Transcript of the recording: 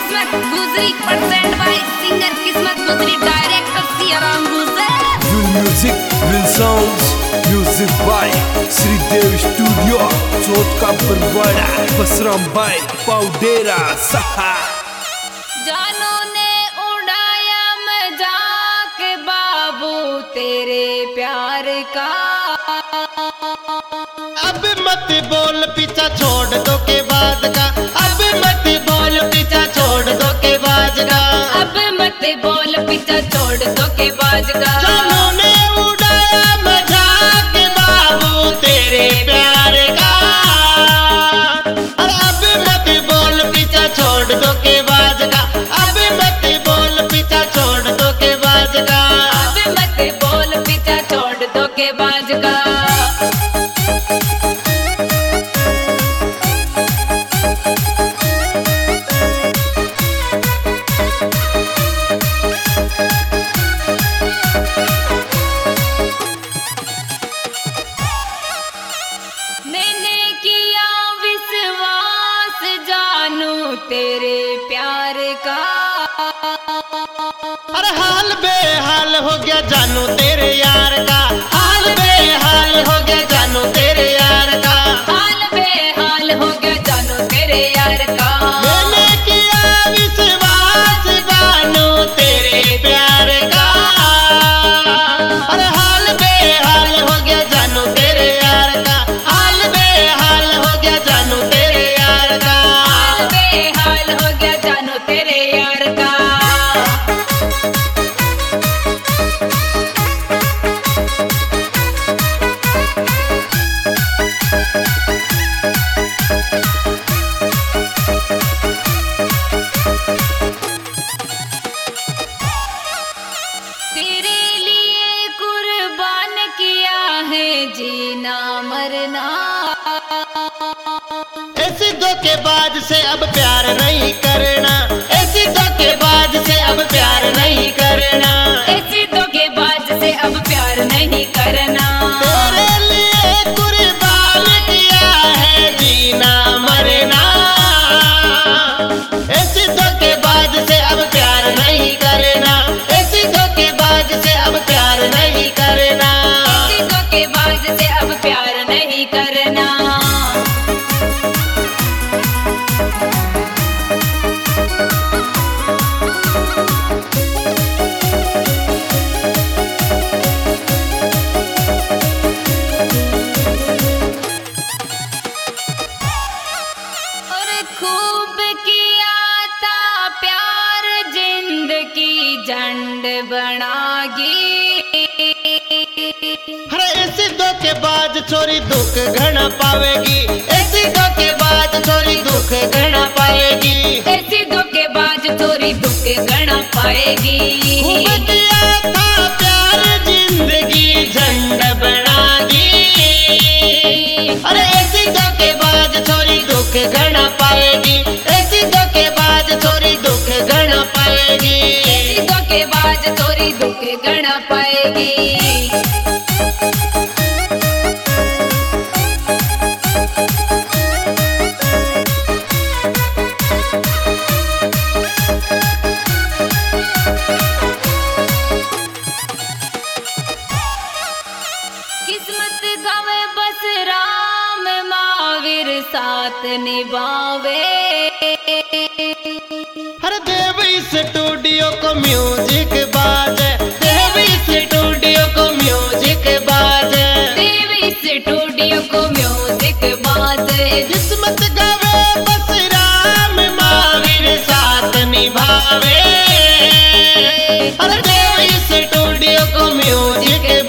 किस्मत गुजरी present by singer किस्मत गुजरी डायरेक्टर सियाराम गुजर Real music, real sounds, music by Shridev studio Chauth ka Barwara Basram भाई पाउडेरा सहा। जानो ने उड़ाया मजाक बाबू तेरे प्यार का। अब मत बोल पीछा छोड़ दो के बाद का, अब मत बोल पीछा छोड़ दो के बाद का, अब मत बोल पीछा छोड़ दो के बाज का। जानो ने उड़ाया मजाक बाबू तेरे प्यार का। अब मत बोल पीछा छोड़ दो के बाद का, अब मत बोल पीछा छोड़ दो के बाद का, अब मत बोल पीछा छोड़ दो के बाज का। मैंने किया विश्वास जानू तेरे प्यार का। अरे हाल बेहाल हो गया जानू तेरे यार का, हाल बेहाल हो गया जानू तेरे यार का, हाल बेहाल हो गया जानू तेरे यार का। मैंने किया विश्वास जानू तेरे प्यार का। अरे हाल बेहाल हो गया जानू तेरे यार का, हाल बेहाल हो गया जानू तेरे यार का, हाल बेहाल हो गया जानू तेरे यार का। तेरे लिए कुर्बान किया है जीना मरना। ऐसी धोखेबाज से अब प्यार नहीं करना, ऐसी धोखेबाज से अब प्यार नहीं करना, ऐसी धोखेबाज से अब प्यार नहीं करना। तेरे लिए कुर्बान किया है जीना मरना। ऐसी धोखेबाज से अब प्यार नहीं करना, ऐसी धोखेबाज से अब प्यार नहीं करना, ऐसी धोखेबाज से अब प्यार नहीं करना। और खूब किया था प्यार जिंदगी झंड बनागी। अरे ऐसी धोखेबाज छोरी दुख घना पावेगी, ऐसी धोखेबाज छोरी दुख घना पाएगी, ऐसी धोखेबाज चोरी दुख गणा पाएगी। खूब किया था प्यार जिंदगी झंड बनागी। अरे ऐसी धोखेबाज छोरी दुख घना पाएगी, ऐसी धोखेबाज छोरी दुख घना पाएगी। ऐसी धोखेबाज चोरी दुख गणा पाएगी। किस्मत गावे बस राम महावीर साथ निभावे। हर देव स्टूडियो को म्यूजिक बाजे, देव स्टूडियो को म्यूजिक बाजे, देव स्टूडियो को म्यूजिक बाजे। किस्मत गावे बस राम महावीर साथ निभावे। हर देव स्टूडियो को म्यूजिक